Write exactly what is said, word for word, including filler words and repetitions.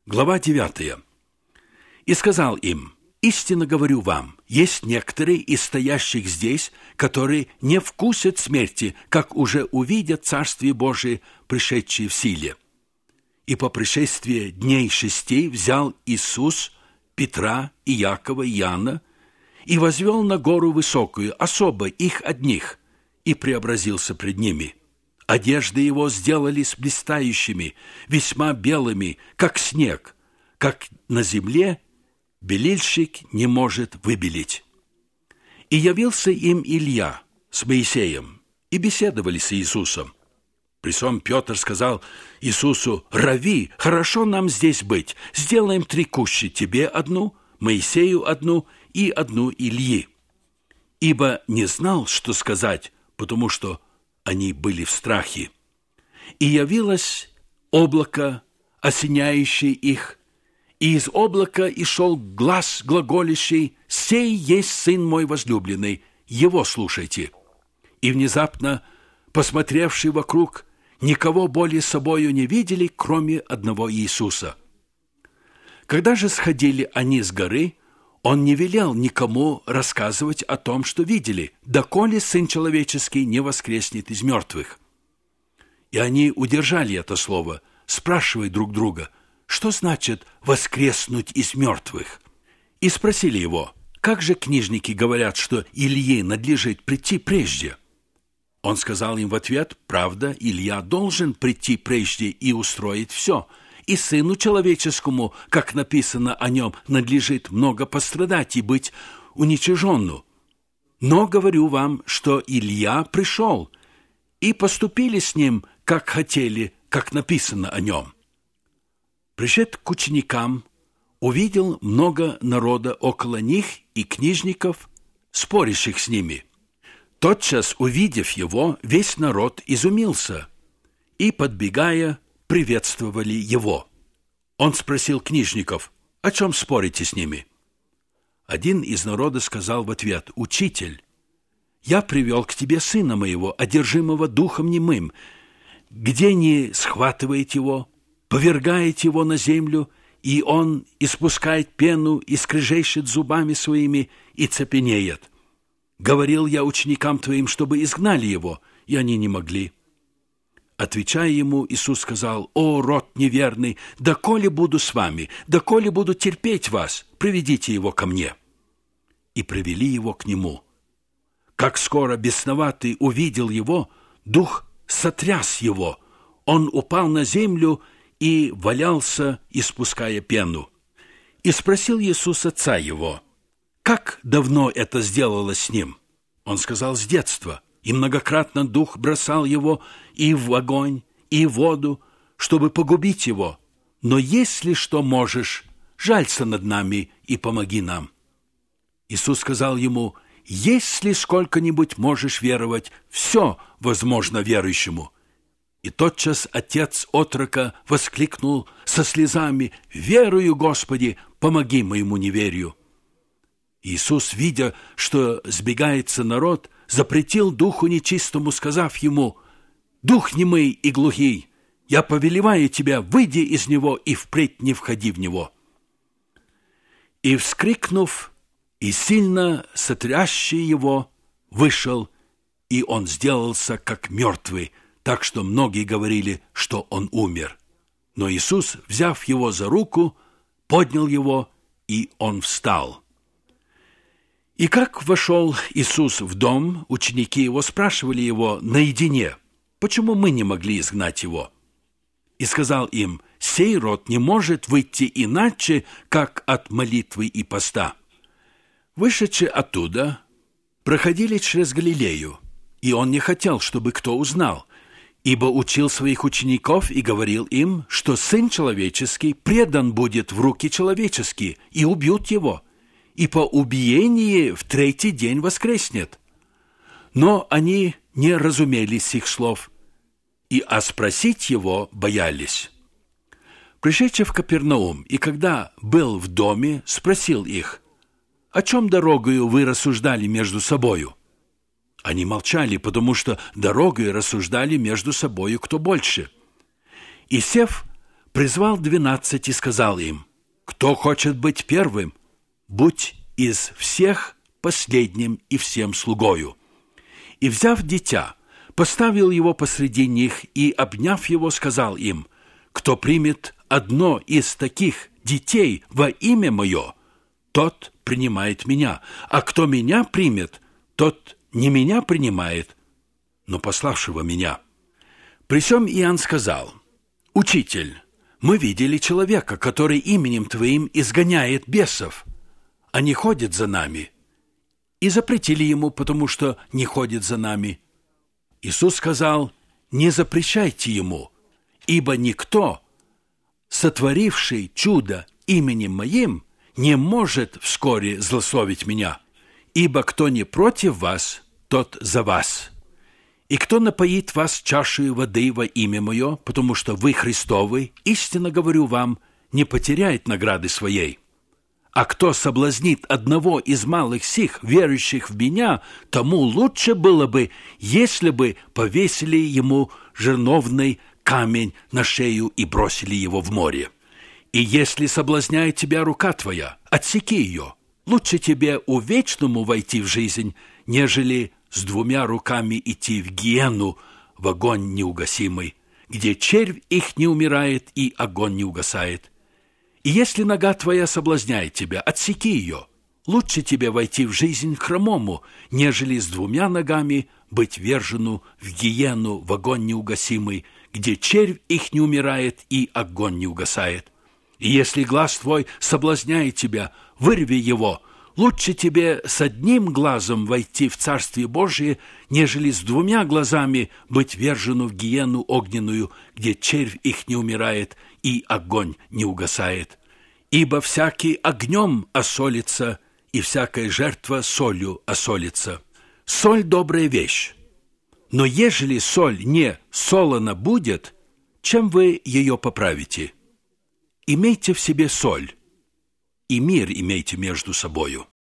Глава девятая. «И сказал им: истинно говорю вам, есть некоторые из стоящих здесь, которые не вкусят смерти, как уже увидят Царствие Божие, пришедшее в силе». И по пришествии дней шести взял Иисус Петра и Якова и Иоанна и возвел на гору высокую, особо их одних, и преобразился пред ними. Одежды его сделались блистающими, весьма белыми, как снег, как на земле белильщик не может выбелить. И явился им Илья с Моисеем, и беседовали с Иисусом. Присом Петр сказал Иисусу: «Рави, хорошо нам здесь быть, сделаем три кущи, тебе одну, Моисею одну и одну Ильи». Ибо не знал, что сказать, потому что они были в страхе. И явилось облако, осеняющее их, и из облака и шел глас глаголящий: «Сей есть Сын мой возлюбленный, его слушайте». И внезапно, посмотревший вокруг, никого более собою не видели, кроме одного Иисуса. Когда же сходили они с горы, он не велел никому рассказывать о том, что видели, доколе Сын Человеческий не воскреснет из мертвых. И они удержали это слово, спрашивая друг друга: что значит «воскреснуть из мертвых»? И спросили его: как же книжники говорят, что Илье надлежит прийти прежде? Он сказал им в ответ: правда, Илья должен прийти прежде и устроить все. И Сыну Человеческому, как написано о нем, надлежит много пострадать и быть уничиженну. Но говорю вам, что Илья пришел, и поступили с ним, как хотели, как написано о нем. Пришед к ученикам, увидел много народа около них и книжников, спорящих с ними. Тотчас, увидев его, весь народ изумился, и, подбегая, приветствовали его. Он спросил книжников: о чем спорите с ними? Один из народа сказал в ответ: «Учитель, я привел к тебе сына моего, одержимого духом немым. Где не схватывает его, повергает его на землю, и он испускает пену и скрежещет зубами своими и цепенеет. Говорил я ученикам твоим, чтобы изгнали его, и они не могли». Отвечая ему, Иисус сказал: «О, род неверный, доколе буду с вами, доколе буду терпеть вас, приведите его ко мне». И привели его к нему. Как скоро бесноватый увидел его, дух сотряс его, он упал на землю и валялся, испуская пену. И спросил Иисус отца его: как давно это сделалось с ним? Он сказал: с детства. И многократно дух бросал его и в огонь, и в воду, чтобы погубить его. Но если что можешь, жалься над нами и помоги нам. Иисус сказал ему: если сколько-нибудь можешь веровать, все возможно верующему. И тотчас отец отрока воскликнул со слезами: «Верую, Господи, помоги моему неверию». Иисус, видя, что сбегается народ, запретил духу нечистому, сказав ему: «Дух немый и глухий, я повелеваю тебя, выйди из него и впредь не входи в него». И, вскрикнув, и сильно сотрясший его, вышел, и он сделался как мертвый, так что многие говорили, что он умер. Но Иисус, взяв его за руку, поднял его, и он встал. И как вошел Иисус в дом, ученики его спрашивали его наедине: почему мы не могли изгнать его? И сказал им: сей род не может выйти иначе, как от молитвы и поста. Вышедшие оттуда, проходили через Галилею, и он не хотел, чтобы кто узнал, ибо учил своих учеников и говорил им, что Сын Человеческий предан будет в руки человеческие, и убьют его, и по убиении в третий день воскреснет. Но они не разумели сих слов, и а спросить его боялись. Пришедший в Капернаум, и когда был в доме, спросил их: о чем дорогою вы рассуждали между собою? Они молчали, потому что дорогою рассуждали между собою кто больше. И сев, призвал двенадцать и сказал им: «Кто хочет быть первым, будь из всех последним и всем слугою». И, взяв дитя, поставил его посреди них и, обняв его, сказал им: «Кто примет одно из таких детей во имя мое, тот принимает меня, а кто меня примет, тот не меня принимает, но пославшего меня». При сем Иоанн сказал: «Учитель, мы видели человека, который именем Твоим изгоняет бесов, а не ходит за нами, и запретили ему, потому что не ходит за нами». Иисус сказал: «Не запрещайте ему, ибо никто, сотворивший чудо именем Моим, не может вскоре злословить Меня, ибо кто не против вас, тот за вас. И кто напоит вас чашей воды во имя Мое, потому что вы Христовы, истинно говорю вам, не потеряет награды своей. А кто соблазнит одного из малых сих, верующих в Меня, тому лучше было бы, если бы повесили ему жерновный камень на шею и бросили его в море. И если соблазняет тебя рука твоя, отсеки ее. Лучше тебе у вечному войти в жизнь, нежели с двумя руками идти в гиену, в огонь неугасимый, где червь их не умирает и огонь не угасает. И если нога твоя соблазняет тебя, отсеки ее. Лучше тебе войти в жизнь хромому, нежели с двумя ногами быть вержену в гиену, в огонь неугасимый, где червь их не умирает и огонь не угасает. И если глаз твой соблазняет тебя, вырви его. Лучше тебе с одним глазом войти в Царствие Божие, нежели с двумя глазами быть вержену в гиену огненную, где червь их не умирает и огонь не угасает. Ибо всякий огнем осолится, и всякая жертва солью осолится. Соль – добрая вещь, но ежели соль не солона будет, чем вы ее поправите? Имейте в себе соль, и мир имейте между собою.